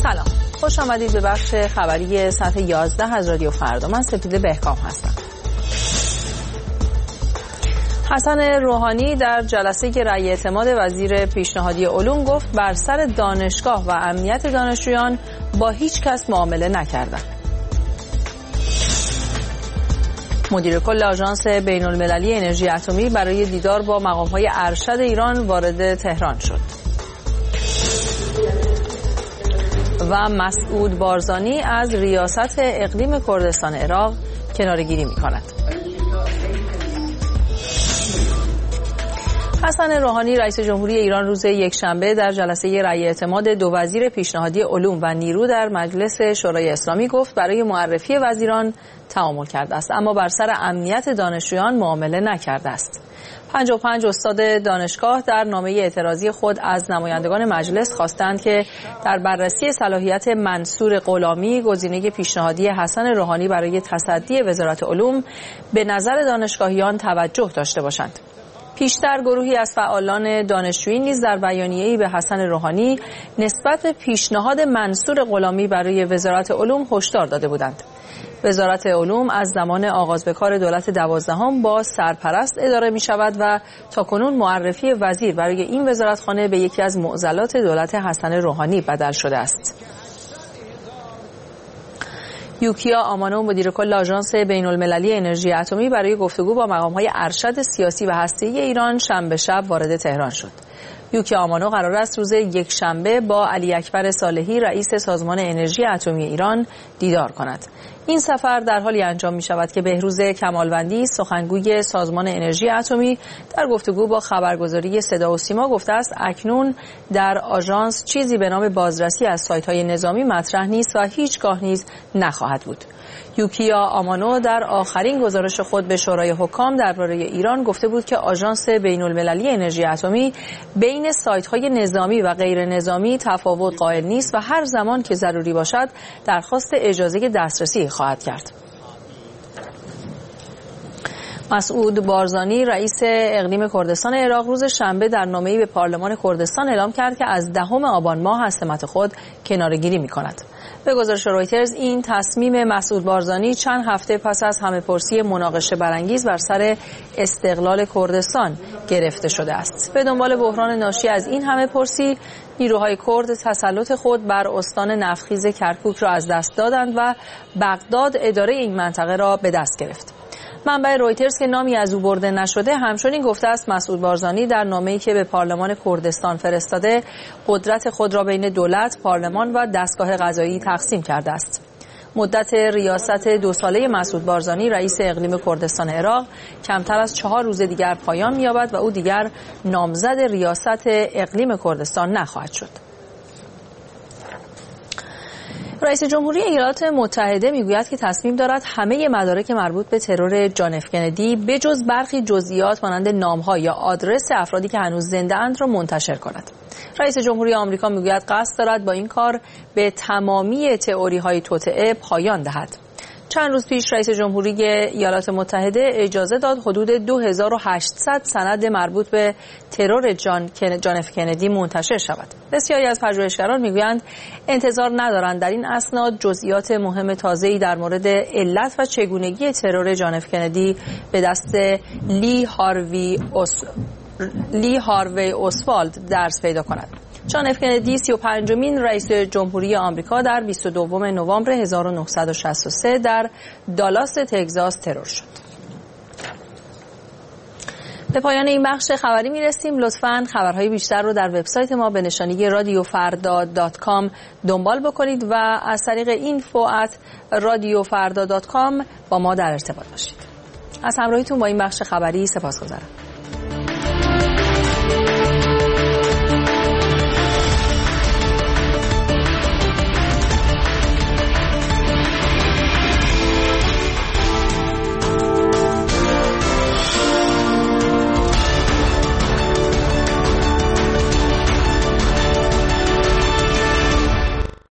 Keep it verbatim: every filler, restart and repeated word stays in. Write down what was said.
سلام، خوش آمدید به بخش خبری ساعت یازده از رادیو فردا. من سپیده بهکام هستم. حسن روحانی در جلسه رأی اعتماد وزیر پیشنهادی علوم گفت بر سر دانشگاه و امنیت دانشجویان با هیچ کس معامله نکردند. مدیر کل آژانس بین المللی انرژی اتمی برای دیدار با مقام‌های ارشد ایران وارد تهران شد. و مسعود بارزانی از ریاست اقلیم کردستان عراق کناره‌گیری می‌کند. حسن روحانی رئیس جمهوری ایران روز یکشنبه در جلسه رأی اعتماد دو وزیر پیشنهادی علوم و نیرو در مجلس شورای اسلامی گفت برای معرفی وزیران تعامل کرده است، اما بر سر امنیت دانشجویان معامله نکرده است. پنجاه و پنج استاد دانشگاه در نامه اعتراضی خود از نمایندگان مجلس خواستند که در بررسی صلاحیت منصور غلامی گزینه پیشنهادی حسن روحانی برای تصدی وزارت علوم به نظر دانشگاهیان توجه داشته باشند. پیشتر گروهی از فعالان دانشجویی نیز در بیانیه‌ای به حسن روحانی نسبت به پیشنهاد منصور غلامی برای وزارت علوم هشدار داده بودند. وزارت علوم از زمان آغاز به کار دولت دوازدهم با سرپرست اداره می شود و تاکنون معرفی وزیر برای این وزارتخانه به یکی از معضلات دولت حسن روحانی بدل شده است. یوکیا آمانو مدیر کل آژانس بین المللی انرژی اتمی برای گفتگو با مقام‌های ارشد سیاسی و هسته‌ای ایران شنبه شب وارد تهران شد. یوکیا آمانو قرار است روز یکشنبه با علی اکبر صالحی رئیس سازمان انرژی اتمی ایران دیدار کند. این سفر در حالی انجام می شود که بهروز کمالوندی سخنگوی سازمان انرژی اتمی در گفتگو با خبرگزاری صدا و سیما گفته است اکنون در آژانس چیزی به نام بازرسی از سایت‌های نظامی مطرح نیست و هیچگاه نیز نخواهد بود. یوکیا آمانو در آخرین گزارش خود به شورای حکام درباره ایران گفته بود که آژانس بین المللی انرژی اتمی بین سایت‌های نظامی و غیر نظامی تفاوت قائل نیست و هر زمان که ضروری باشد درخواست اجازه دسترسی خواهد کرد. مسعود بارزانی رئیس اقلیم کردستان عراق روز شنبه در نامه‌ای به پارلمان کردستان اعلام کرد که از دهم آبان ماه از سمت خود کناره‌گیری می‌کند. به گزارش رویترز این تصمیم مسعود بارزانی چند هفته پس از همه‌پرسی مناقشه برانگیز بر سر استقلال کردستان گرفته شده است. به دنبال بحران ناشی از این همه‌پرسی نیروهای کرد تسلط خود بر استان نفتخیز کرکوک را از دست دادند و بغداد اداره این منطقه را به دست گرفت. منبع رویترز که نامی از او برده نشده همچنین گفته است مسعود بارزانی در نامه‌ای که به پارلمان کردستان فرستاده قدرت خود را بین دولت، پارلمان و دستگاه قضایی تقسیم کرده است. مدت ریاست دو ساله مسعود بارزانی رئیس اقلیم کردستان عراق کمتر از چهار روز دیگر پایان می‌یابد و او دیگر نامزد ریاست اقلیم کردستان نخواهد شد. رئیس جمهوری ایالات متحده میگوید که تصمیم دارد همه مدارک مربوط به ترور جان اف کندی بجز برخی جزئیات مانند نام‌ها یا آدرس افرادی که هنوز زنده اند را منتشر کند. رئیس جمهوری آمریکا میگوید قصد دارد با این کار به تمامی تئوری‌های توطئه پایان دهد. چند روز پیش رئیس جمهوری ایالات متحده اجازه داد حدود دو هزار و هشتصد سند مربوط به ترور جان, جان اف کندی منتشر شود. بسیاری از پژوهشگران میگویند انتظار ندارند در این اسناد جزئیات مهم تازه‌ای در مورد علت و چگونگی ترور جان اف کندی به دست لی هاروی اوس... لی هاروی اوسوالد درس پیدا کند. جان اف کندی سی و پنجمین رئیس جمهوری آمریکا در بیست و دوم نوامبر هزار و نهصد و شصت و سه در دالاس تگزاس ترور شد. به پایان این بخش خبری میرسیم. لطفاً خبرهای بیشتر رو در وبسایت ما به نشانی رادیو فردا دات کام دنبال بکنید و از طریق اینفو ات رادیو فردا دات کام با ما در ارتباط باشید. از همراهیتون با این بخش خبری سپاسگزارم.